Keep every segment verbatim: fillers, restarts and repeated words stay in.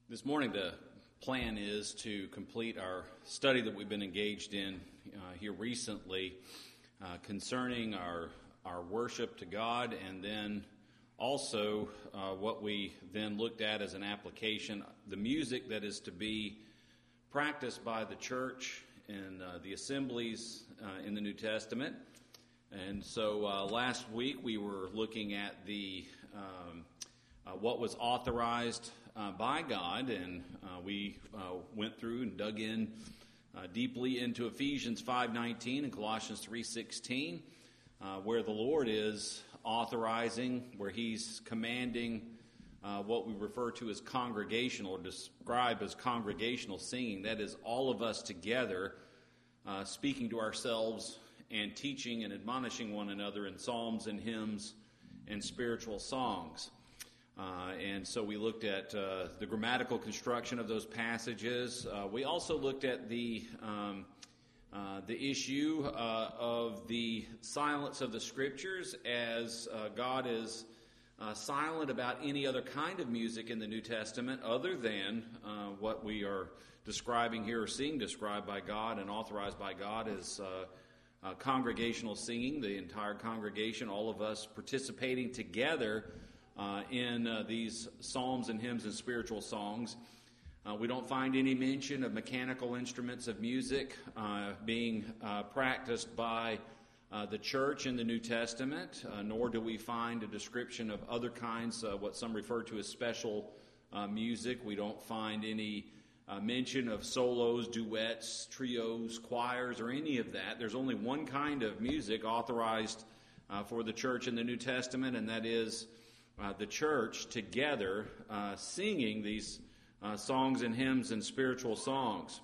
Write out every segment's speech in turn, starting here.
This morning, the plan is to complete our study that we've been engaged in uh, here recently uh, concerning our our worship to God, and then also uh, what we then looked at as an application, the music that is to be practiced by the church and uh, the assemblies uh, in the New Testament. And so uh, last week we were looking at the um, uh, what was authorized Uh, by God, and uh, we uh, went through and dug in uh, deeply into Ephesians five nineteen and Colossians three sixteen, uh, where the Lord is authorizing, where He's commanding uh, what we refer to as congregational, or describe as congregational singing. That is, all of us together uh, speaking to ourselves and teaching and admonishing one another in psalms and hymns and spiritual songs. Uh, and so we looked at uh, the grammatical construction of those passages. Uh, we also looked at the um, uh, the issue uh, of the silence of the Scriptures, as uh, God is uh, silent about any other kind of music in the New Testament other than uh, what we are describing here, or seeing described by God and authorized by God as uh, uh, congregational singing, the entire congregation, all of us participating together Uh, in uh, these psalms and hymns and spiritual songs. Uh, we don't find any mention of mechanical instruments of music uh, being uh, practiced by uh, the church in the New Testament, uh, nor do we find a description of other kinds, uh, what some refer to as special uh, music. We don't find any uh, mention of solos, duets, trios, choirs, or any of that. There's only one kind of music authorized uh, for the church in the New Testament, and that is Uh, the church together uh, singing these uh, songs and hymns and spiritual songs.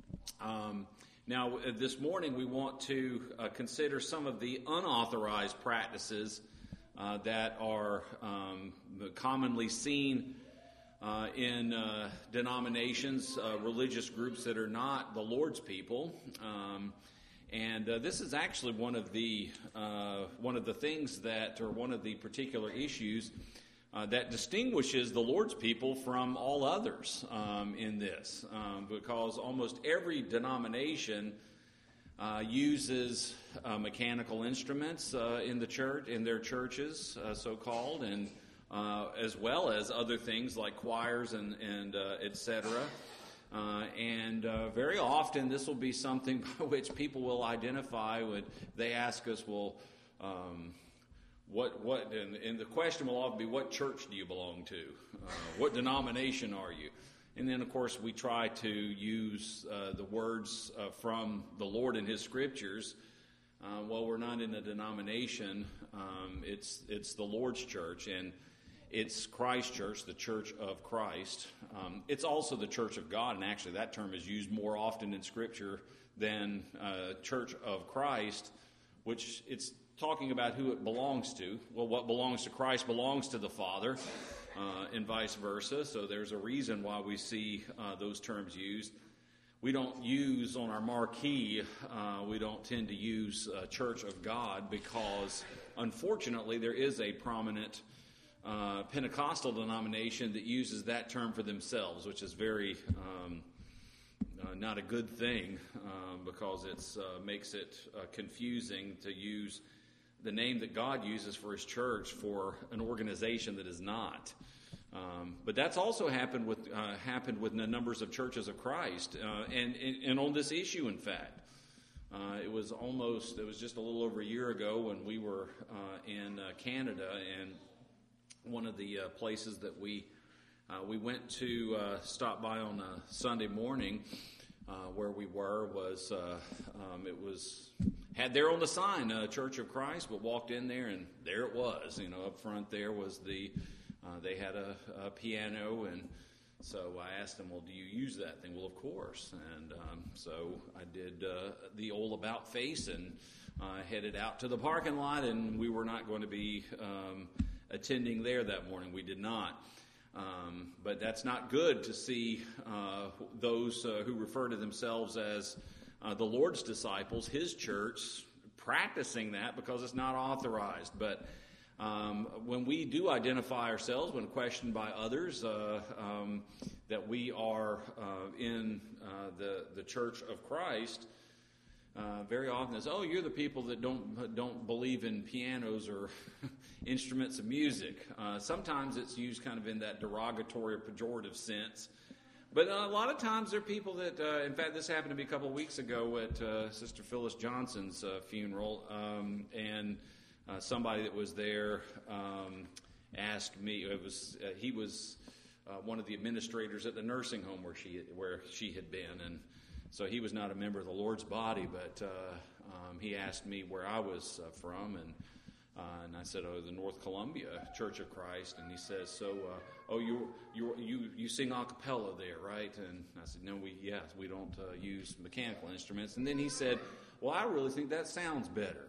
Um, now, uh, this morning we want to uh, consider some of the unauthorized practices uh, that are um, commonly seen uh, in uh, denominations, uh, religious groups that are not the Lord's people. Um, And uh, this is actually one of the uh, one of the things that, or one of the particular issues uh, that distinguishes the Lord's people from all others um, in this, um, because almost every denomination uh, uses uh, mechanical instruments uh, in the church, in their churches, uh, so called, and uh, as well as other things like choirs and and uh, et cetera. Uh, and uh, very often this will be something by which people will identify when they ask us, well, um, what, what, and, and the question will often be, what church do you belong to? Uh, what denomination are you? And then, of course, we try to use uh, the words uh, from the Lord in His Scriptures. Uh, well, we're not in a denomination. Um, it's, it's the Lord's church, and it's Christ's church, the church of Christ. Um, it's also the church of God, and actually that term is used more often in Scripture than uh, church of Christ, which it's talking about who it belongs to. Well, what belongs to Christ belongs to the Father, uh, and vice versa. So there's a reason why we see uh, those terms used. We don't use on our marquee, uh, we don't tend to use uh, Church of God, because unfortunately there is a prominent Uh, Pentecostal denomination that uses that term for themselves, which is very um, uh, not a good thing, uh, because it uh, makes it uh, confusing to use the name that God uses for His church for an organization that is not. Um, but that's also happened with uh, happened with the numbers of churches of Christ, uh, and, and and on this issue, in fact. Uh, it was almost it was just a little over a year ago when we were uh, in uh, Canada, and one of the uh, places that we uh, we went to uh, stop by on a Sunday morning uh, where we were was uh, um, it was had there on the sign uh, Church of Christ, but walked in there and there it was. You know, up front there was the uh, they had a, a piano, and so I asked them, well, do you use that thing? Well, of course. And um, so I did uh, the old about face and uh, headed out to the parking lot, and we were not going to be Um, attending there that morning. We did not. Um, but that's not good to see uh, those uh, who refer to themselves as uh, the Lord's disciples, His church, practicing that, because it's not authorized. But Um, when we do identify ourselves, when questioned by others, uh, um, that we are uh, in uh, the the Church of Christ, uh, very often it's, oh, you're the people that don't don't believe in pianos or instruments of music. Uh, sometimes it's used kind of in that derogatory or pejorative sense. But a lot of times there are people that, uh, in fact, this happened to me a couple of weeks ago at uh, Sister Phyllis Johnson's uh, funeral, um, and uh, somebody that was there um, asked me. It was uh, he was uh, one of the administrators at the nursing home where she where she had been, and so he was not a member of the Lord's body. But uh, um, he asked me where I was uh, from, and uh, and I said, "Oh, the North Columbia Church of Christ." And he says, "So." Uh, Oh, you you you you sing a cappella there, right? And I said, no, we yes, we don't uh, use mechanical instruments. And then he said, well, I really think that sounds better.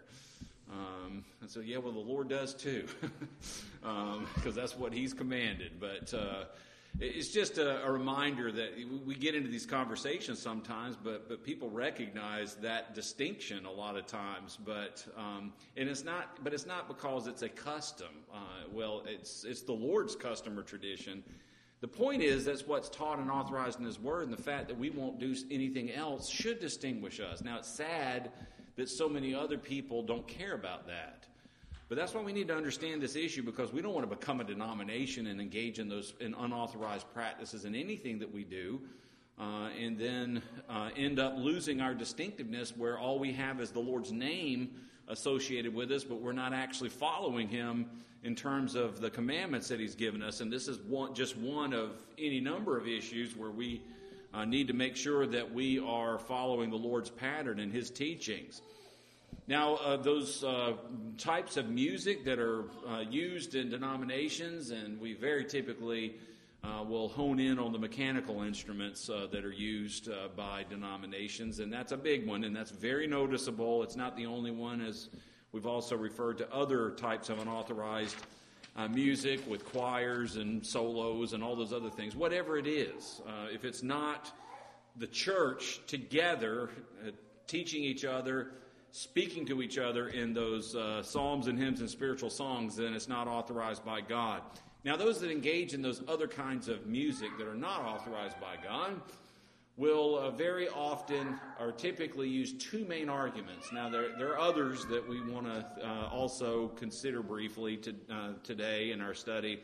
Um, and so, yeah, well, the Lord does too, because um, that's what He's commanded. But uh, it's just a, a reminder that we get into these conversations sometimes, but but people recognize that distinction a lot of times. But um, and it's not, but it's not because it's a custom. Uh, well, it's it's the Lord's custom or tradition. The point is that's what's taught and authorized in His Word, and the fact that we won't do anything else should distinguish us. Now, it's sad that so many other people don't care about that. But that's why we need to understand this issue, because we don't want to become a denomination and engage in those in unauthorized practices in anything that we do, uh, and then uh, end up losing our distinctiveness where all we have is the Lord's name associated with us, but we're not actually following Him in terms of the commandments that He's given us. And this is one, just one of any number of issues where we uh, need to make sure that we are following the Lord's pattern and His teachings. Now, uh, those uh, types of music that are uh, used in denominations, and we very typically uh, will hone in on the mechanical instruments uh, that are used uh, by denominations, and that's a big one, and that's very noticeable. It's not the only one, as we've also referred to other types of unauthorized uh, music with choirs and solos and all those other things. Whatever it is, uh, if it's not the church together uh, teaching each other, speaking to each other in those uh, psalms and hymns and spiritual songs, then it's not authorized by God. Now, those that engage in those other kinds of music that are not authorized by God will uh, very often or typically use two main arguments. Now, there, there are others that we want to uh, also consider briefly to, uh, today in our study,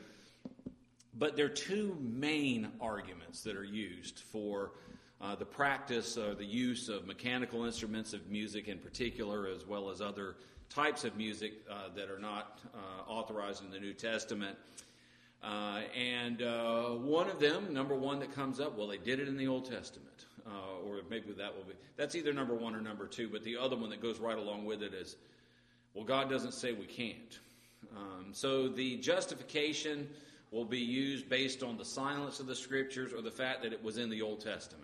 but there are two main arguments that are used for Uh, the practice or the use of mechanical instruments of music in particular, as well as other types of music uh, that are not uh, authorized in the New Testament. Uh, and uh, one of them, number one that comes up, well, they did it in the Old Testament. Uh, or maybe that will be, that's either number one or number two, but the other one that goes right along with it is, well, God doesn't say we can't. Um, so the justification will be used based on the silence of the Scriptures or the fact that it was in the Old Testament.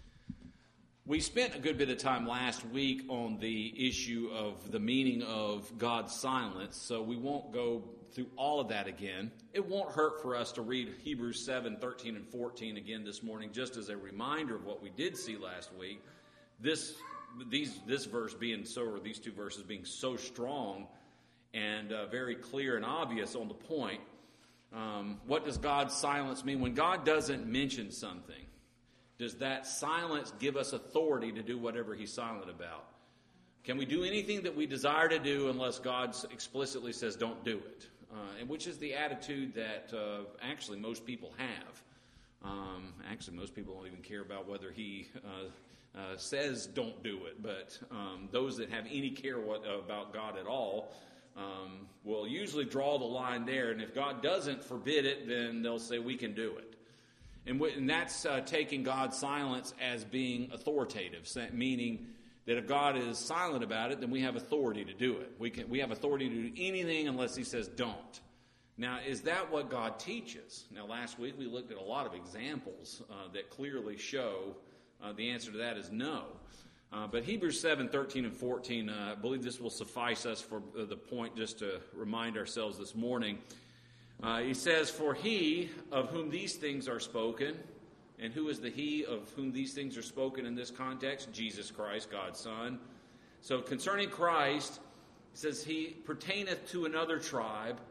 We spent a good bit of time last week on the issue of the meaning of God's silence, so we won't go through all of that again. It won't hurt for us to read Hebrews seven, thirteen, and fourteen again this morning, just as a reminder of what we did see last week. This these this verse being so, or these two verses being so strong and uh, very clear and obvious on the point. Um, what does God's silence mean? When God doesn't mention something, does that silence give us authority to do whatever He's silent about? Can we do anything that we desire to do unless God explicitly says don't do it? Uh, and which is the attitude that uh, actually most people have. Um, actually, most people don't even care about whether He uh, uh, says don't do it. But um, those that have any care what, about God at all um, will usually draw the line there. And if God doesn't forbid it, then they'll say we can do it. And, w- and that's uh, taking God's silence as being authoritative, meaning that if God is silent about it, then we have authority to do it. We can we have authority to do anything unless He says don't. Now, is that what God teaches? Now, last week we looked at a lot of examples uh, that clearly show uh, the answer to that is no. Uh, but Hebrews seven, thirteen, and fourteen, uh, I believe this will suffice us for the point just to remind ourselves this morning. Uh, he says, for He of whom these things are spoken, and who is the He of whom these things are spoken in this context? Jesus Christ, God's Son. So concerning Christ, he says, He pertaineth to another tribe,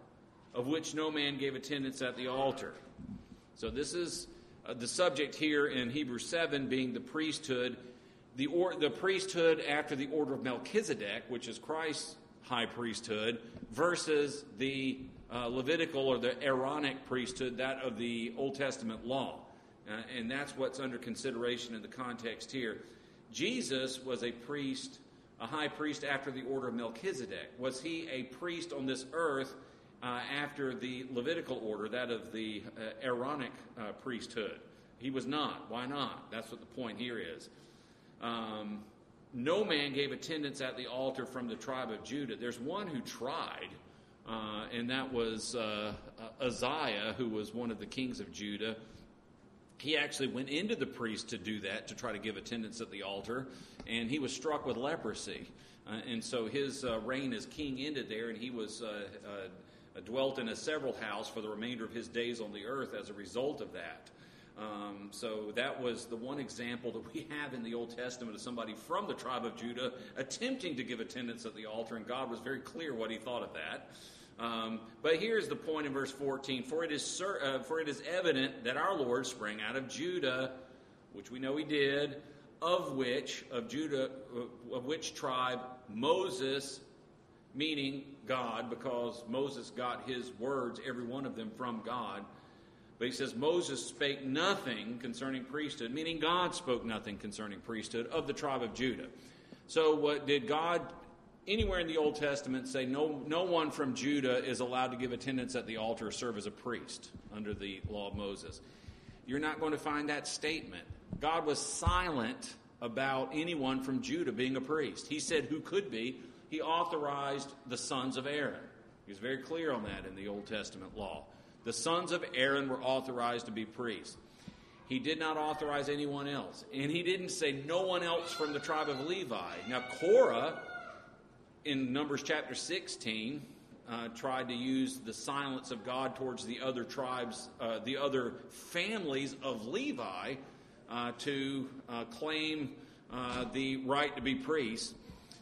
of which no man gave attendance at the altar. So this is uh, the subject here in Hebrews seven being the priesthood, the, or, the priesthood after the order of Melchizedek, which is Christ's high priesthood, versus the uh, Levitical or the Aaronic priesthood, that of the Old Testament law. Uh, and that's what's under consideration in the context here. Jesus was a priest, a high priest after the order of Melchizedek. Was he a priest on this earth uh, after the Levitical order, that of the uh, Aaronic uh, priesthood? He was not. Why not? That's what the point here is. Um, no man gave attendance at the altar from the tribe of Judah. There's one who tried, uh, and that was uh, uh, Uzziah, who was one of the kings of Judah. He actually went into the priest to do that, to try to give attendance at the altar, and he was struck with leprosy. Uh, and so his uh, reign as king ended there, and he was uh, uh, dwelt in a several house for the remainder of his days on the earth as a result of that. Um, so that was the one example that we have in the Old Testament of somebody from the tribe of Judah attempting to give attendance at the altar, and God was very clear what he thought of that. Um, but here's the point in verse fourteen. For it is cer- uh, for it is evident that our Lord sprang out of Judah, which we know he did, of which, of Judah, uh, of which tribe Moses, meaning God, because Moses got his words, every one of them from God. But he says Moses spake nothing concerning priesthood, meaning God spoke nothing concerning priesthood of the tribe of Judah. So what did God anywhere in the Old Testament say no, no one from Judah is allowed to give attendance at the altar or serve as a priest under the law of Moses? You're not going to find that statement. God was silent about anyone from Judah being a priest. He said who could be. He authorized the sons of Aaron. He was very clear on that in the Old Testament law. The sons of Aaron were authorized to be priests. He did not authorize anyone else. And he didn't say no one else from the tribe of Levi. Now, Korah, in Numbers chapter sixteen, uh, tried to use the silence of God towards the other tribes, uh, the other families of Levi, uh, to uh, claim uh, the right to be priests.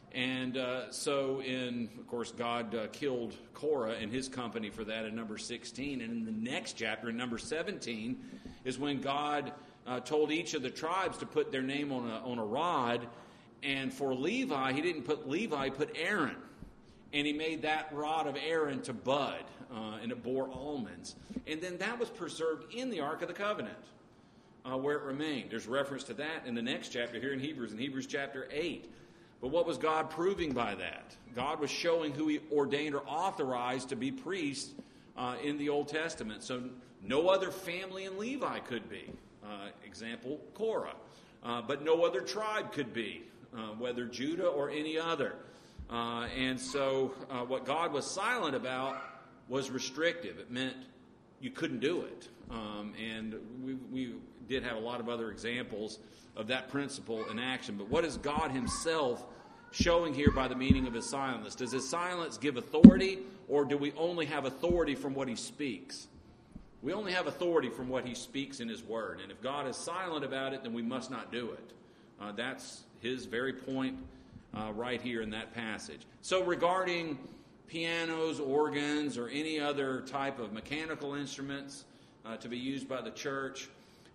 And uh, so, in of course, God uh, killed Korah and his company for that in number sixteen. And in the next chapter, in number seventeen, is when God uh, told each of the tribes to put their name on a, on a rod. And for Levi, he didn't put Levi, he put Aaron. And he made that rod of Aaron to bud, uh, and it bore almonds. And then that was preserved in the Ark of the Covenant, uh, where it remained. There's reference to that in the next chapter here in Hebrews, in Hebrews chapter eight. But what was God proving by that? God was showing who he ordained or authorized to be priests uh, in the Old Testament. So no other family in Levi could be. Uh, example, Korah. Uh, but no other tribe could be, uh, whether Judah or any other. Uh, and so uh, what God was silent about was restrictive. It meant you couldn't do it. Um, and we, we did have a lot of other examples of that principle in action. But what is God himself showing here by the meaning of his silence? Does his silence give authority, or do we only have authority from what he speaks? We only have authority from what he speaks in his word. And if God is silent about it, then we must not do it. Uh, that's his very point uh, right here in that passage. So regarding pianos, organs, or any other type of mechanical instruments uh, to be used by the church,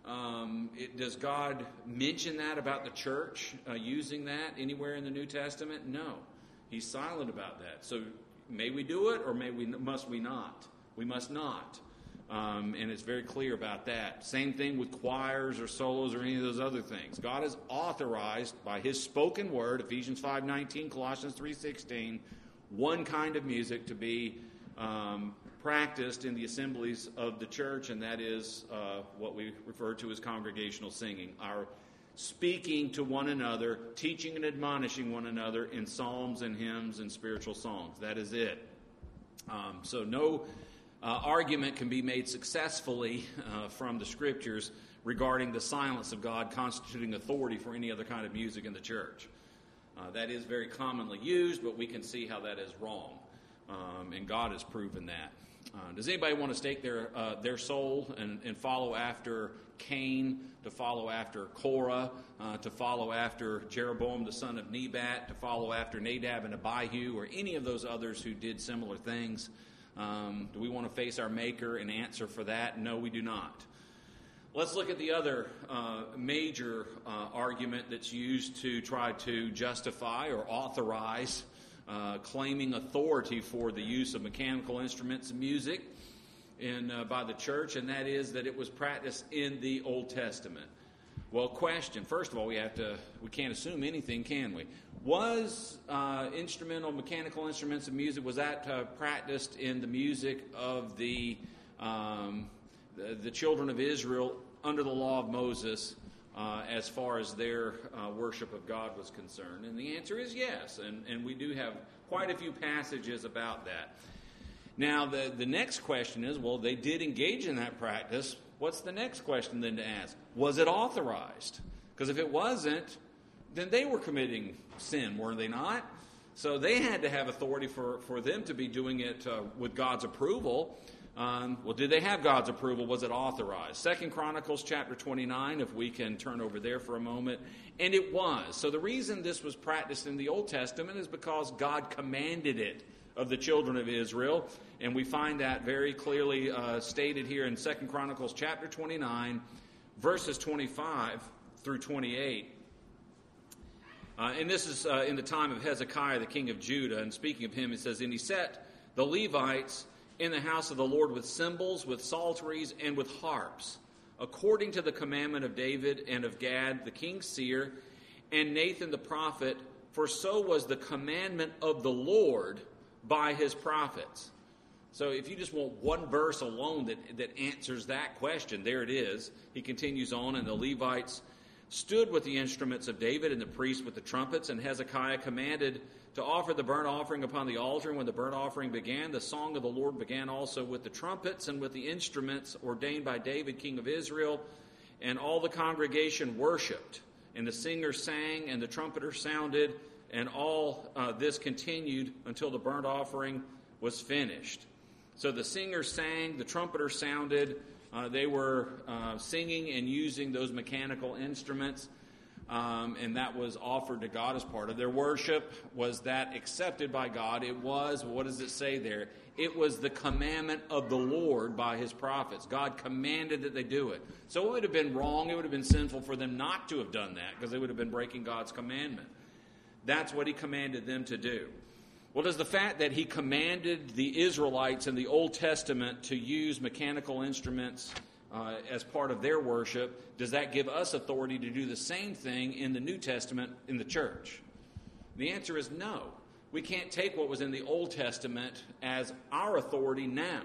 Um, it, does God mention that about the church, uh, using that anywhere in the New Testament? No. He's silent about that. So may we do it, or may we must we not? We must not. Um, and it's very clear about that. Same thing with choirs or solos or any of those other things. God has authorized by his spoken word, Ephesians five nineteen, Colossians three sixteen, one kind of music to be um practiced in the assemblies of the church, and that is uh, what we refer to as congregational singing. Our speaking to one another, teaching and admonishing one another in psalms and hymns and spiritual songs. That is it. Um, so no uh, argument can be made successfully uh, from the Scriptures regarding the silence of God constituting authority for any other kind of music in the church. Uh, that is very commonly used, but we can see how that is wrong. Um, and God has proven that. Uh, does anybody want to stake their uh, their soul and, and follow after Cain, to follow after Korah, uh, to follow after Jeroboam the son of Nebat, to follow after Nadab and Abihu, or any of those others who did similar things? Um, do we want to face our Maker and answer for that? No, we do not. Let's look at the other uh, major uh, argument that's used to try to justify or authorize uh, claiming authority for the use of mechanical instruments and music in uh, by the church, and that is that it was practiced in the Old Testament. Well, question. First of all, we have to we can't assume anything, can we? Was uh, instrumental mechanical instruments and music, was that uh, practiced in the music of the um, The, the children of Israel under the law of Moses uh, as far as their uh, worship of God was concerned? And the answer is yes, and, and we do have quite a few passages about that. Now, the, the next question is, well, they did engage in that practice. What's the next question then to ask? Was it authorized? Because if it wasn't, then they were committing sin, were they not? So they had to have authority for, for them to be doing it uh, with God's approval. Um, well, did they have God's approval? Was it authorized? Second Chronicles chapter twenty-nine, if we can turn over there for a moment. And it was. So the reason this was practiced in the Old Testament is because God commanded it of the children of Israel. And we find that very clearly uh, stated here in Second Chronicles chapter twenty-nine, verses twenty-five through twenty-eight. Uh, and this is uh, in the time of Hezekiah, the king of Judah. And speaking of him, it says, "And he set the Levites in the house of the Lord with cymbals, with psalteries, and with harps, according to the commandment of David and of Gad, the king's seer, and Nathan the prophet, for so was the commandment of the Lord by his prophets." So if you just want one verse alone that, that answers that question, there it is. He continues on, "And the Levites stood with the instruments of David, and the priests with the trumpets, and Hezekiah commanded to offer the burnt offering upon the altar. And when the burnt offering began, the song of the Lord began also with the trumpets and with the instruments ordained by David, king of Israel. And all the congregation worshipped, and the singers sang, and the trumpeter sounded, and all uh, this continued until the burnt offering was finished." So the singers sang, the trumpeter sounded. Uh, they were uh, singing and using those mechanical instruments. Um, and that was offered to God as part of their worship. Was that accepted by God? It was. What does it say there? It was the commandment of the Lord by his prophets. God commanded that they do it. So it would have been wrong, it would have been sinful for them not to have done that, because they would have been breaking God's commandment. That's what he commanded them to do. Well, does the fact that he commanded the Israelites in the Old Testament to use mechanical instruments Uh, as part of their worship, does that give us authority to do the same thing in the New Testament in the church? The answer is no. We can't take what was in the Old Testament as our authority now.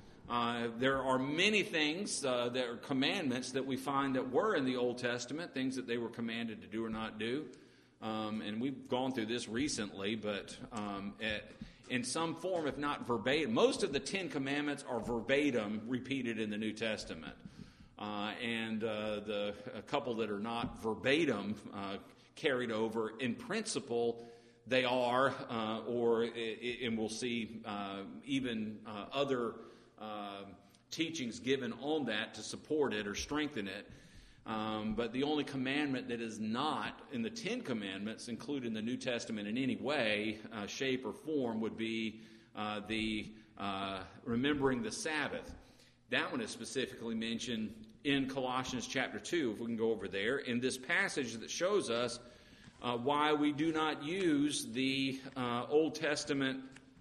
Uh, there are many things uh, that are commandments that we find that were in the Old Testament, things that they were commanded to do or not do. Um, and we've gone through this recently, but um, at, in some form, if not verbatim. Most of the Ten Commandments are verbatim repeated in the New Testament. Uh, and uh, the a couple that are not verbatim uh, carried over, in principle, they are, uh, or, it, and we'll see uh, even uh, other uh, teachings given on that to support it or strengthen it. Um, but the only commandment that is not in the Ten Commandments included in the New Testament in any way, uh, shape, or form would be uh, the uh, remembering the Sabbath. That one is specifically mentioned in Colossians chapter two, if we can go over there, in this passage that shows us uh, why we do not use the uh, Old Testament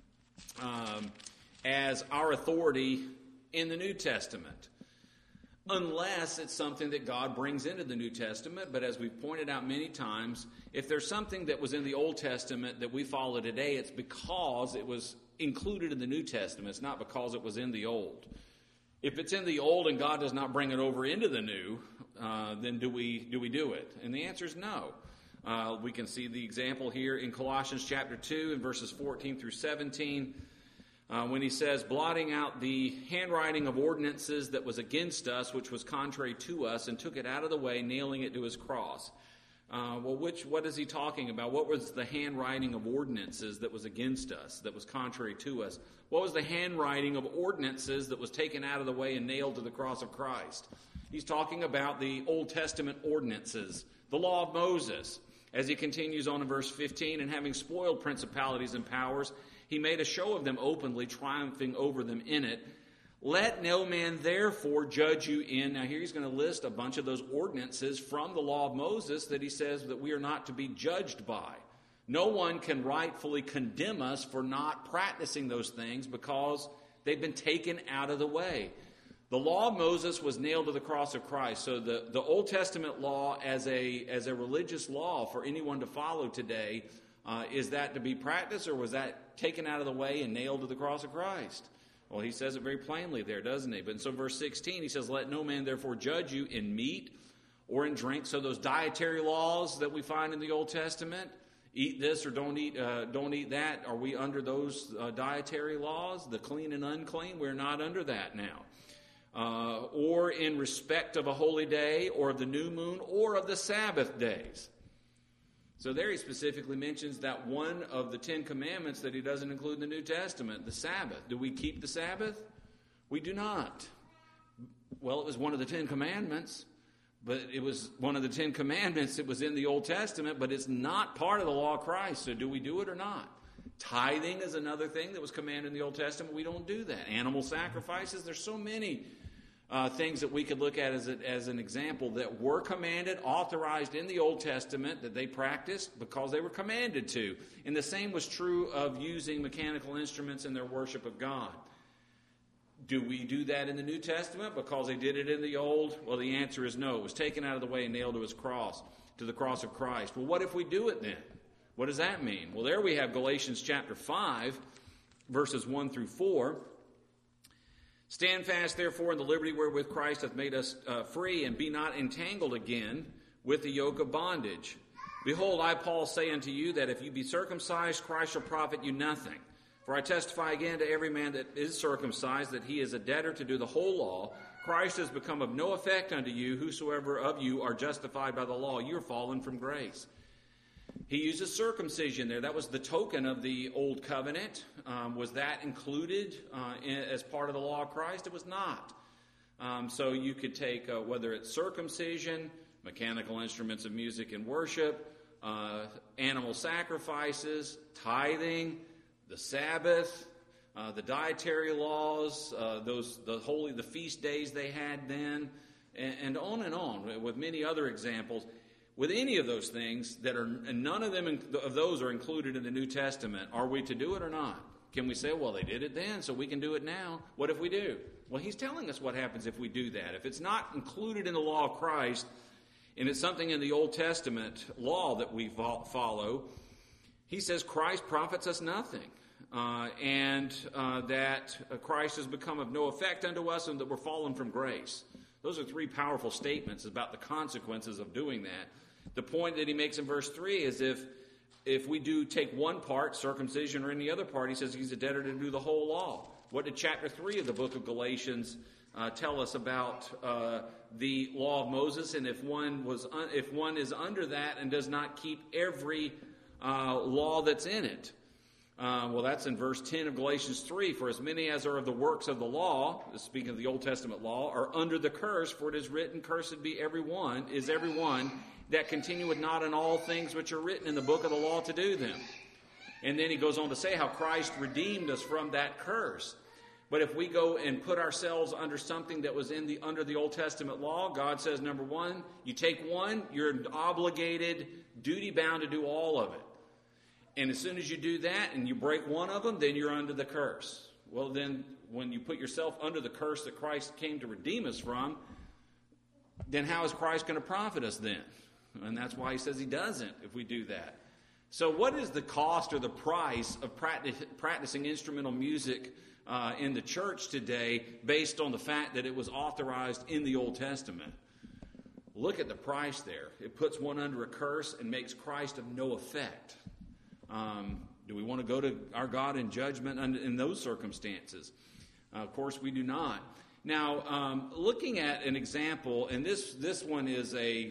um, as our authority in the New Testament. Unless it's something that God brings into the New Testament. But as we've pointed out many times, if there's something that was in the Old Testament that we follow today, it's because it was included in the New Testament. It's not because it was in the Old. If it's in the Old and God does not bring it over into the New, uh, then do we do we do it? And the answer is no. Uh, we can see the example here in Colossians chapter two in verses fourteen through seventeen. Uh, when he says, blotting out the handwriting of ordinances that was against us, which was contrary to us, and took it out of the way, nailing it to his cross. Uh, well, which what is he talking about? What was the handwriting of ordinances that was against us, that was contrary to us? What was the handwriting of ordinances that was taken out of the way and nailed to the cross of Christ? He's talking about the Old Testament ordinances, the law of Moses. As he continues on in verse fifteen, and having spoiled principalities and powers, he made a show of them openly, triumphing over them in it. Let no man therefore judge you in. Now here he's going to list a bunch of those ordinances from the law of Moses that he says that we are not to be judged by. No one can rightfully condemn us for not practicing those things because they've been taken out of the way. The law of Moses was nailed to the cross of Christ. So the, the Old Testament law as a, as a religious law for anyone to follow today, uh, is that to be practiced, or was that taken out of the way and nailed to the cross of Christ? Well, he says it very plainly there, doesn't he? But in so verse sixteen, he says, let no man therefore judge you in meat or in drink. So those dietary laws that we find in the Old Testament, eat this or don't eat uh, don't eat that, are we under those uh, dietary laws? The clean and unclean, we're not under that now. Uh, or in respect of a holy day, or of the new moon, or of the Sabbath days. So there he specifically mentions that one of the Ten Commandments that he doesn't include in the New Testament, the Sabbath. Do we keep the Sabbath? We do not. Well, it was one of the Ten Commandments, but it was one of the Ten Commandments. It was in the Old Testament, but it's not part of the law of Christ. So do we do it or not? Tithing is another thing that was commanded in the Old Testament. We don't do that. Animal sacrifices, there's so many Uh, things that we could look at as, a, as an example that were commanded, authorized in the Old Testament, that they practiced because they were commanded to. And the same was true of using mechanical instruments in their worship of God. Do we do that in the New Testament because they did it in the Old? Well, the answer is no. It was taken out of the way and nailed to his cross, to the cross of Christ. Well, what if we do it then? What does that mean? Well, there we have Galatians chapter five, verses one through four. Stand fast, therefore, in the liberty wherewith Christ hath made us uh, free, and be not entangled again with the yoke of bondage. Behold, I, Paul, say unto you that if you be circumcised, Christ shall profit you nothing. For I testify again to every man that is circumcised that he is a debtor to do the whole law. Christ has become of no effect unto you, whosoever of you are justified by the law. You are fallen from grace. He uses circumcision there. That was the token of the old covenant. Um, was that included uh, in, as part of the law of Christ? It was not. Um, so you could take uh, whether it's circumcision, mechanical instruments of music and worship, uh, animal sacrifices, tithing, the Sabbath, uh, the dietary laws, uh, those the holy the feast days they had then, and, and on and on with many other examples. With any of those things that are, and none of them of those are included in the New Testament, are we to do it or not? Can we say, well, they did it then, so we can do it now? What if we do? Well, he's telling us what happens if we do that. If it's not included in the law of Christ, and it's something in the Old Testament law that we follow, he says Christ profits us nothing, uh, and uh, that Christ has become of no effect unto us, and that we're fallen from grace. Those are three powerful statements about the consequences of doing that. The point that he makes in verse three is if if we do take one part, circumcision, or any other part, he says he's a debtor to do the whole law. What did chapter three of the book of Galatians uh, tell us about uh, the law of Moses? And if one was un- if one is under that and does not keep every uh, law that's in it, uh, well, that's in verse ten of Galatians three. For as many as are of the works of the law, speaking of the Old Testament law, are under the curse. For it is written, "Cursed be every one, is every one that continueth not in all things which are written in the book of the law to do them." And then he goes on to say how Christ redeemed us from that curse. But if we go and put ourselves under something that was in the under the Old Testament law, God says, number one, you take one, you're obligated, duty-bound to do all of it. And as soon as you do that and you break one of them, then you're under the curse. Well, then when you put yourself under the curse that Christ came to redeem us from, then how is Christ going to profit us then? And that's why he says he doesn't if we do that. So what is the cost or the price of practice, practicing instrumental music uh, in the church today based on the fact that it was authorized in the Old Testament? Look at the price there. It puts one under a curse and makes Christ of no effect. Um, do we want to go to our God in judgment in those circumstances? Uh, of course, we do not. Now, um, looking at an example, and this this one is a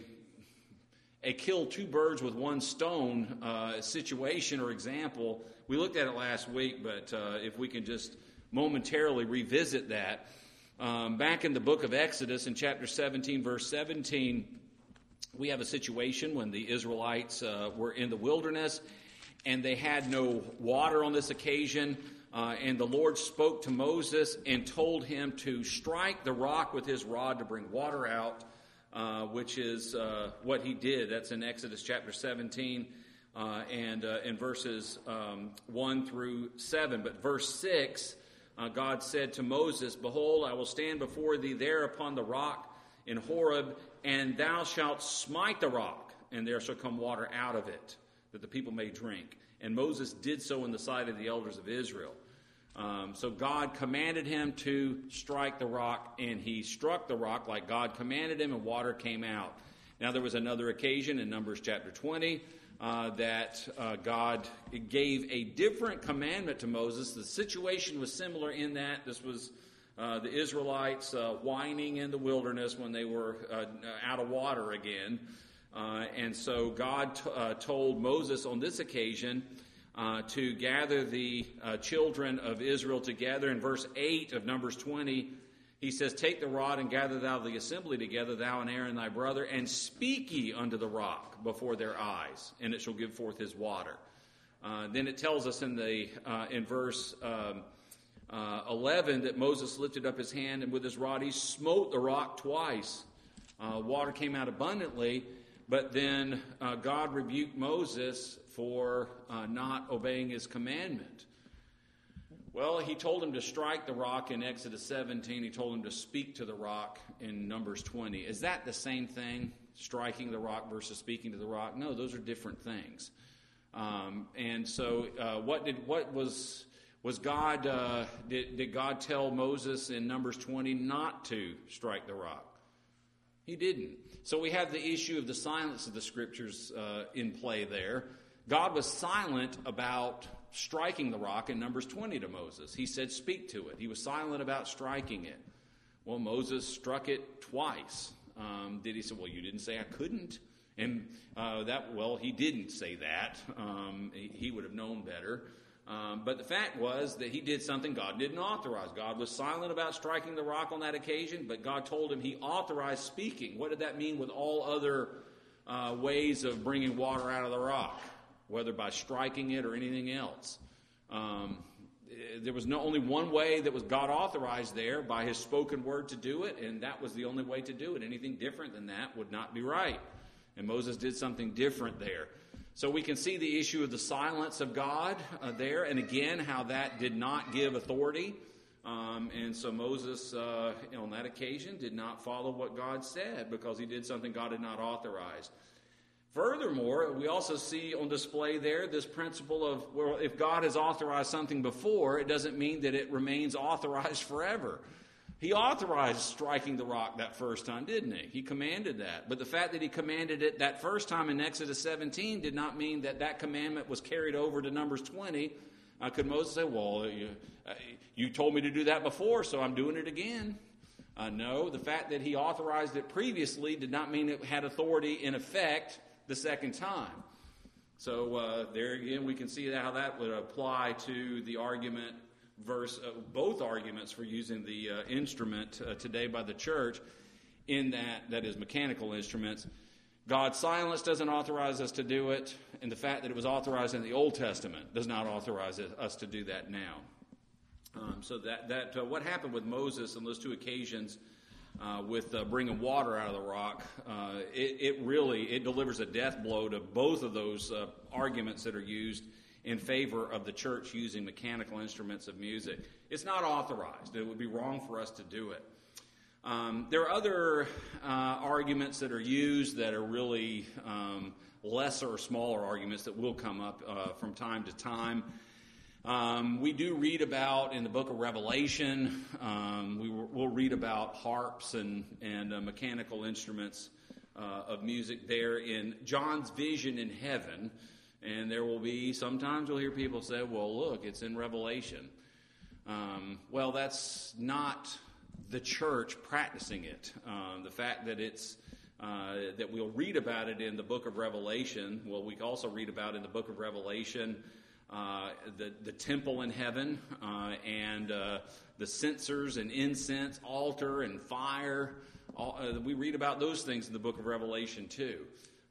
a kill two birds with one stone uh, situation or example. We looked at it last week, but uh, if we can just momentarily revisit that. Um, back in the book of Exodus, in chapter seventeen, verse seventeen, we have a situation when the Israelites uh, were in the wilderness, and they had no water on this occasion. Uh, and the Lord spoke to Moses and told him to strike the rock with his rod to bring water out, uh, which is uh, what he did. That's in Exodus chapter seventeen uh, and uh, in verses um, one through seven. But verse six, uh, God said to Moses, "Behold, I will stand before thee there upon the rock in Horeb, and thou shalt smite the rock, and there shall come water out of it, that the people may drink." And Moses did so in the sight of the elders of Israel. Um, so God commanded him to strike the rock, and he struck the rock like God commanded him, and water came out. Now there was another occasion in Numbers chapter twenty uh, that uh, God gave a different commandment to Moses. The situation was similar in that this was uh, the Israelites uh, whining in the wilderness when they were uh, out of water again. Uh, and so God t- uh, told Moses on this occasion Uh, to gather the uh, children of Israel together. In verse eight of Numbers twenty, he says, "Take the rod and gather thou the assembly together, thou and Aaron thy brother, and speak ye unto the rock before their eyes, and it shall give forth his water." Uh, then it tells us in the uh, in verse um, uh, eleven that Moses lifted up his hand, and with his rod he smote the rock twice. Uh, water came out abundantly, but then uh, God rebuked Moses for uh, not obeying his commandment. Well, he told him to strike the rock in Exodus seventeen. He told him to speak to the rock in Numbers twenty. Is that the same thing, striking the rock versus speaking to the rock? No, those are different things. Um, and so uh, what did what was was God uh, did, did God tell Moses in Numbers twenty not to strike the rock? He didn't. So we have the issue of the silence of the scriptures uh, in play there. God was silent about striking the rock in Numbers twenty to Moses. He said, "Speak to it." He was silent about striking it. Well, Moses struck it twice. Um, did he say, "Well, you didn't say I couldn't"? And uh, that, well, he didn't say that. Um, he, he would have known better. Um, but the fact was that he did something God didn't authorize. God was silent about striking the rock on that occasion, but God told him he authorized speaking. What did that mean with all other uh, ways of bringing water out of the rock, whether by striking it or anything else? Um, there was no only one way that was God authorized there, by his spoken word to do it, and that was the only way to do it. Anything different than that would not be right. And Moses did something different there. So we can see the issue of the silence of God uh, there, and again, how that did not give authority. Um, and so Moses, uh, on that occasion, did not follow what God said because he did something God had not authorized. Furthermore, we also see on display there this principle of, well, if God has authorized something before, it doesn't mean that it remains authorized forever. He authorized striking the rock that first time, didn't he? He commanded that. But the fact that he commanded it that first time in Exodus seventeen did not mean that that commandment was carried over to Numbers twenty. Uh, could Moses say, well, you, uh, you told me to do that before, so I'm doing it again? Uh, no, the fact that he authorized it previously did not mean it had authority in effect the second time. So uh, there again, we can see how that would apply to the argument, verse, uh, both arguments for using the uh, instrument uh, today by the church, in that, that is mechanical instruments. God's silence doesn't authorize us to do it, and the fact that it was authorized in the Old Testament does not authorize us to do that now. Um, so that, that uh, what happened with Moses on those two occasions uh, with uh, bringing water out of the rock, uh, it, it really, it delivers a death blow to both of those uh, arguments that are used in favor of the church using mechanical instruments of music. It's not authorized. It would be wrong for us to do it. Um, there are other uh, arguments that are used that are really um, lesser or smaller arguments that will come up uh, from time to time. Um, we do read about in the book of Revelation, um, we will, we'll read about harps and, and uh, mechanical instruments uh, of music there in John's vision in heaven. And there will be, sometimes you'll hear people say, well, look, it's in Revelation. Um, well, that's not the church practicing it. Um, the fact that it's uh, that we'll read about it in the book of Revelation, well, we also read about in the book of Revelation uh, the, the temple in heaven uh, and uh, the censers and incense, altar and fire. All, uh, we read about those things in the book of Revelation too.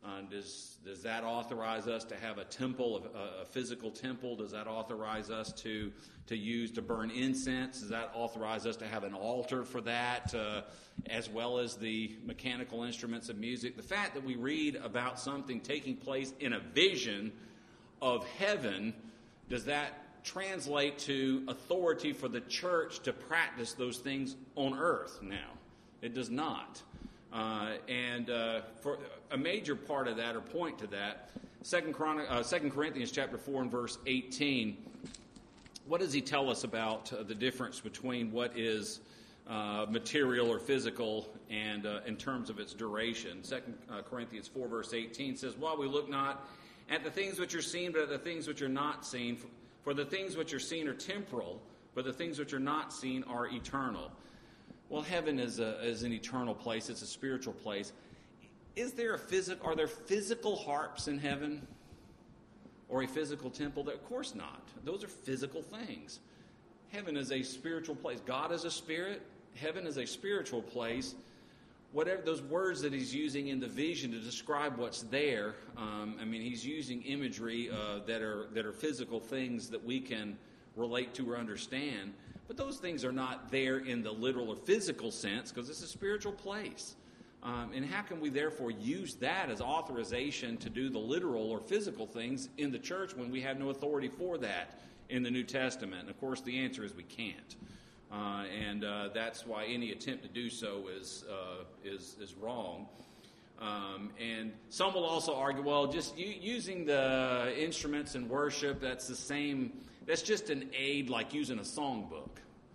Uh, does does that authorize us to have a temple, a, a physical temple? Does that authorize us to to use to burn incense? Does that authorize us to have an altar for that, uh, as well as the mechanical instruments of music? The fact that we read about something taking place in a vision of heaven, does that translate to authority for the church to practice those things on earth now? It does not. Uh, and uh, for a major part of that, or point to that, Second Chron- uh, Second Corinthians chapter four and verse eighteen, what does he tell us about uh, the difference between what is uh, material or physical and uh, in terms of its duration? Second uh, Corinthians four verse eighteen says, "While we look not at the things which are seen, but at the things which are not seen. For, for the things which are seen are temporal, but the things which are not seen are eternal." Well, heaven is a is an eternal place. It's a spiritual place. Is there a physical? Are there physical harps in heaven, or a physical temple? Of course not. Those are physical things. Heaven is a spiritual place. God is a spirit. Heaven is a spiritual place. Whatever those words that he's using in the vision to describe what's there, um, I mean, he's using imagery uh, that are that are physical things that we can relate to or understand. But those things are not there in the literal or physical sense because it's a spiritual place. Um, and how can we therefore use that as authorization to do the literal or physical things in the church when we have no authority for that in the New Testament? And of course, the answer is we can't. Uh, and uh, that's why any attempt to do so is uh, is, is wrong. Um, and some will also argue, well, just u- using the instruments in worship, that's the same. That's just an aid like using a songbook.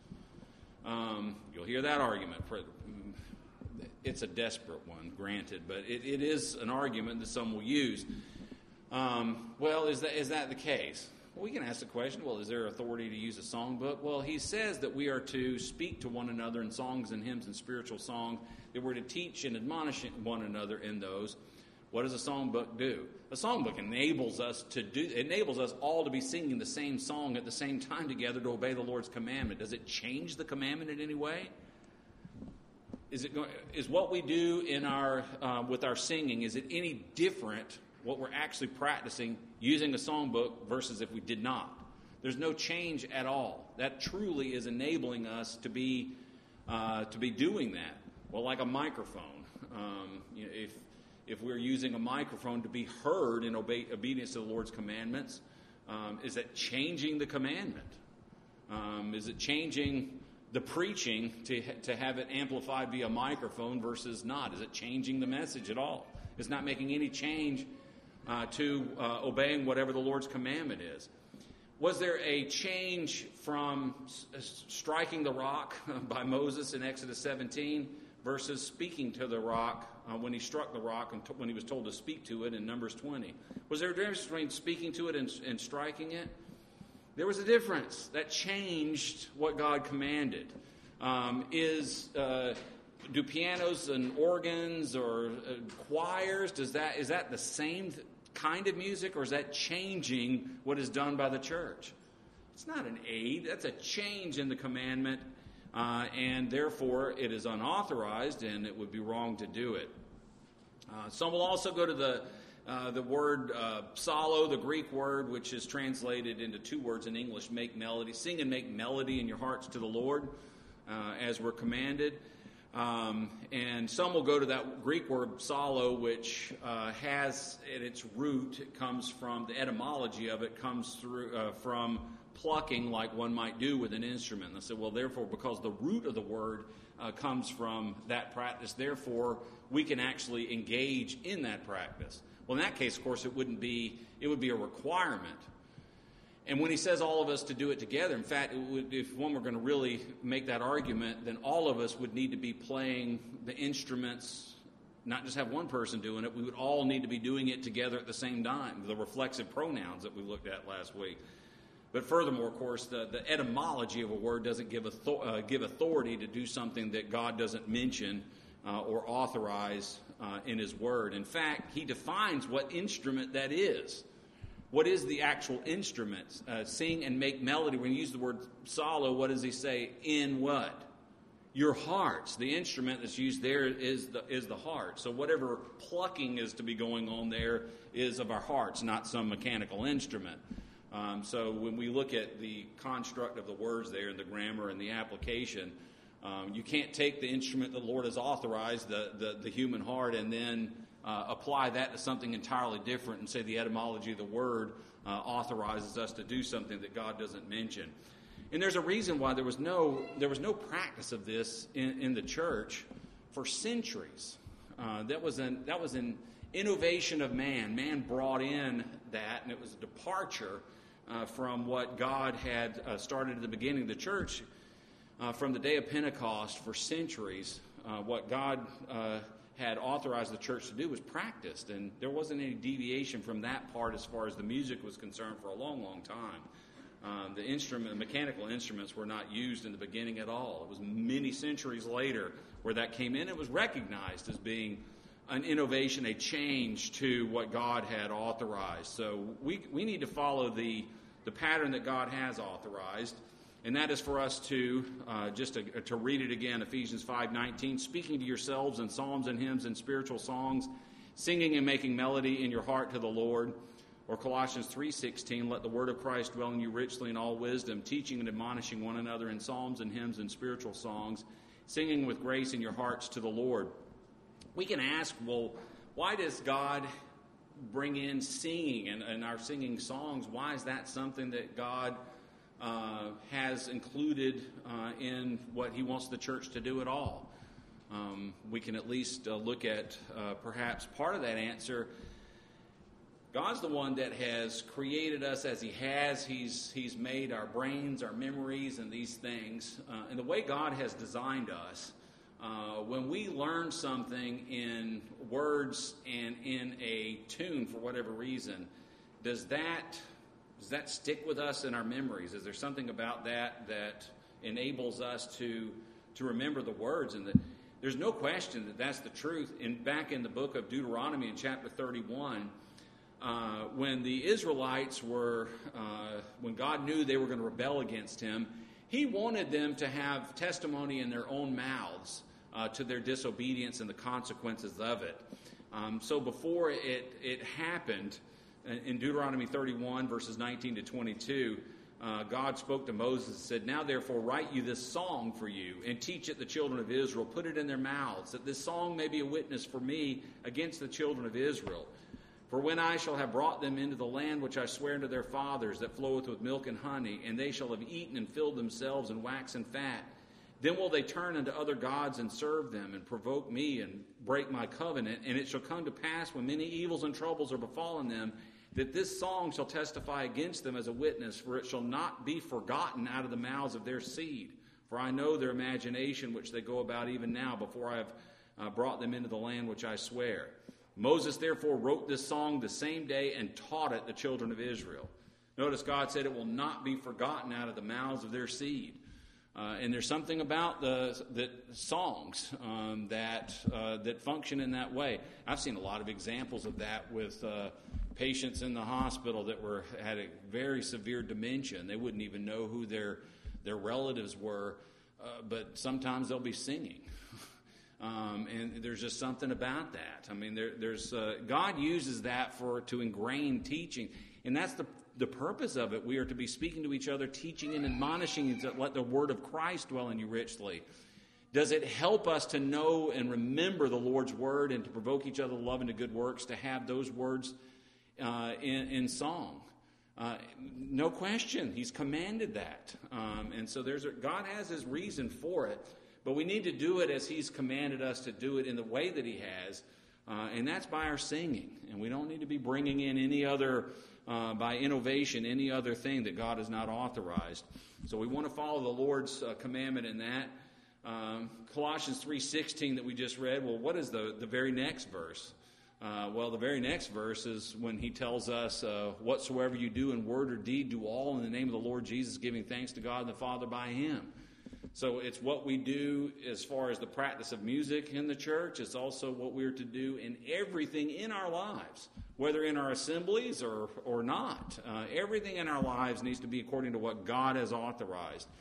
Um, you'll hear that argument. It's a desperate one, granted, but it, it is an argument that some will use. Um, well, is that is that the case? Well, we can ask the question, well, is there authority to use a songbook? Well, he says that we are to speak to one another in songs and hymns and spiritual songs, that we're to teach and admonish one another in those. What does a songbook do? A songbook enables us to do enables us all to be singing the same song at the same time together to obey the Lord's commandment. Does it change the commandment in any way? Is it going, is what we do in our uh, with our singing, is it any different what we're actually practicing using a songbook versus if we did not? There's no change at all. That truly is enabling us to be uh, to be doing that. Well, like a microphone, um, you know, if If we're using a microphone to be heard in obey, obedience to the Lord's commandments, um, is it changing the commandment? Um, is it changing the preaching to to have it amplified via microphone versus not? Is it changing the message at all? It's not making any change uh, to uh, obeying whatever the Lord's commandment is. Was there a change from s- striking the rock by Moses in Exodus seventeen versus speaking to the rock uh, when he struck the rock and t- when he was told to speak to it in Numbers twenty? Was there a difference between speaking to it and, and striking it? There was a difference. That changed what God commanded. Um, is uh, do pianos and organs or uh, choirs, does that is that the same th- kind of music, or is that changing what is done by the church? It's not an aid. That's a change in the commandment. Uh, and therefore, it is unauthorized, and it would be wrong to do it. Uh, some will also go to the uh, the word uh, psallo, the Greek word, which is translated into two words in English: make melody, sing and make melody in your hearts to the Lord, uh, as we're commanded. Um, and some will go to that Greek word psallo, which uh, has at its root, it comes from the etymology of it comes through uh, from plucking, like one might do with an instrument. And I said, well, therefore, because the root of the word uh, comes from that practice, therefore, we can actually engage in that practice. Well, in that case, of course, it wouldn't be, it would be a requirement. And when he says all of us to do it together, in fact, it would, if one were going to really make that argument, then all of us would need to be playing the instruments, not just have one person doing it. We would all need to be doing it together at the same time, the reflexive pronouns that we looked at last week. But furthermore, of course, the, the etymology of a word doesn't give, author, uh, give authority to do something that God doesn't mention uh, or authorize uh, in his word. In fact, he defines what instrument that is. What is the actual instrument? Uh, sing and make melody. When you use the word psallo, what does he say? In what? your hearts. The instrument that's used there is the, is the heart. So whatever plucking is to be going on there is of our hearts, not some mechanical instrument. Um, so when we look at the construct of the words there and the grammar and the application, um, you can't take the instrument the Lord has authorized, the, the, the human heart, and then uh, apply that to something entirely different and say the etymology of the word uh, authorizes us to do something that God doesn't mention. And there's a reason why there was no there was no practice of this in, in the church for centuries. Uh, that was an that was an innovation of man. Man brought in that, and it was a departure uh, from what God had uh, started at the beginning of the church. Uh, from the day of Pentecost for centuries, uh, what God uh, had authorized the church to do was practiced, and there wasn't any deviation from that part as far as the music was concerned for a long, long time. Um, the instrument, mechanical instruments were not used in the beginning at all. It was many centuries later where that came in. It was recognized as being an innovation, a change to what God had authorized. So we we need to follow the the pattern that God has authorized, and that is for us to uh, just to, to read it again, Ephesians five nineteen, speaking to yourselves in psalms and hymns and spiritual songs, singing and making melody in your heart to the Lord. Or Colossians three sixteen, let the word of Christ dwell in you richly in all wisdom, teaching and admonishing one another in psalms and hymns and spiritual songs, singing with grace in your hearts to the Lord. We can ask, well, why does God bring in singing and, and our singing songs? Why is that something that God uh, has included uh, in what he wants the church to do at all? Um, we can at least uh, look at uh, perhaps part of that answer. God's the one that has created us as he has. He's he's made our brains, our memories, and these things. Uh, and the way God has designed us, uh, when we learn something in words and in a tune for whatever reason, does that does that stick with us in our memories? Is there something about that that enables us to to remember the words? And the, there's no question that that's the truth. In back in the book of Deuteronomy in chapter thirty-one, Uh, when the Israelites were, uh, when God knew they were going to rebel against him, he wanted them to have testimony in their own mouths uh, to their disobedience and the consequences of it. Um, so before it, it happened, in Deuteronomy thirty-one, verses nineteen to twenty-two, uh, God spoke to Moses and said, now therefore write you this song for you and teach it the children of Israel. Put it in their mouths, that this song may be a witness for me against the children of Israel. For when I shall have brought them into the land which I swear unto their fathers, that floweth with milk and honey, and they shall have eaten and filled themselves and waxen fat, then will they turn unto other gods and serve them, and provoke me, and break my covenant. And it shall come to pass, when many evils and troubles are befallen them, that this song shall testify against them as a witness, for it shall not be forgotten out of the mouths of their seed. For I know their imagination which they go about even now, before I have uh, brought them into the land which I swear. Moses therefore wrote this song the same day and taught it the children of Israel. Notice God said it will not be forgotten out of the mouths of their seed. Uh, and there's something about the, the songs um, that uh, that function in that way. I've seen a lot of examples of that with uh, patients in the hospital that were had a very severe dementia, and they wouldn't even know who their their relatives were, uh, but sometimes they'll be singing. Um, and there's just something about that. I mean, there, there's uh, God uses that for to ingrain teaching, and that's the the purpose of it. We are to be speaking to each other, teaching and admonishing, to let the word of Christ dwell in you richly. Does it help us to know and remember the Lord's word and to provoke each other to love and to good works, to have those words uh, in, in song? Uh, no question, He's commanded that, um, and so there's a, God has His reason for it. But we need to do it as He's commanded us to do it in the way that He has, uh, and that's by our singing. And we don't need to be bringing in any other, uh, by innovation, any other thing that God has not authorized. So we want to follow the Lord's uh, commandment in that. Um, Colossians three sixteen that we just read, well, what is the, the very next verse? Uh, well, the very next verse is when he tells us, uh, whatsoever you do in word or deed, do all in the name of the Lord Jesus, giving thanks to God the Father by Him. So it's what we do as far as the practice of music in the church. It's also what we're to do in everything in our lives, whether in our assemblies or, or not. Uh, everything in our lives needs to be according to what God has authorized.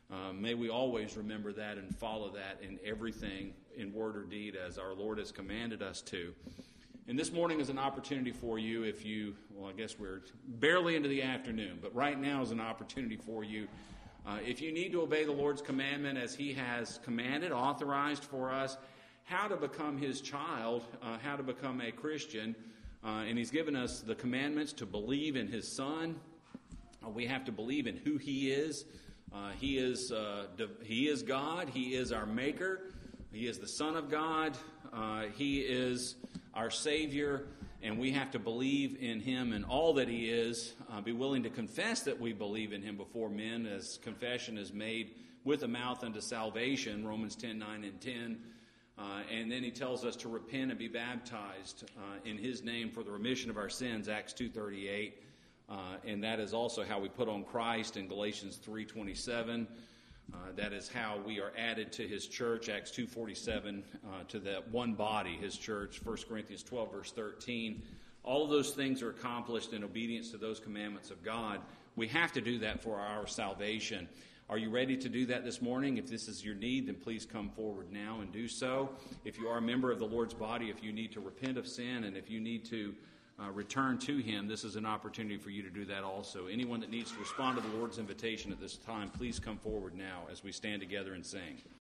Uh, may we always remember that and follow that in everything, in word or deed, as our Lord has commanded us to. And this morning is an opportunity for you if you, well, I guess we're barely into the afternoon, but right now is an opportunity for you. Uh, if you need to obey the Lord's commandment as He has commanded, authorized for us, how to become His child, uh, how to become a Christian, uh, and He's given us the commandments to believe in His Son. Uh, we have to believe in who He is. Uh, he is uh, He is God. He is our Maker. He is the Son of God. Uh, he is our Savior, and we have to believe in Him and all that He is, uh, be willing to confess that we believe in Him before men, as confession is made with the mouth unto salvation, Romans ten, nine and ten. Uh, and then He tells us to repent and be baptized uh, in His name for the remission of our sins, Acts two thirty-eight. Uh, and that is also how we put on Christ in Galatians three twenty-seven. Uh, that is how we are added to His church, Acts two forty-seven, uh, to that one body, His church, First Corinthians twelve, verse thirteen. All of those things are accomplished in obedience to those commandments of God. We have to do that for our salvation. Are you ready to do that this morning? If this is your need, then please come forward now and do so. If you are a member of the Lord's body, if you need to repent of sin, and if you need to uh, return to Him, this is an opportunity for you to do that also. Anyone that needs to respond to the Lord's invitation at this time, please come forward now as we stand together and sing.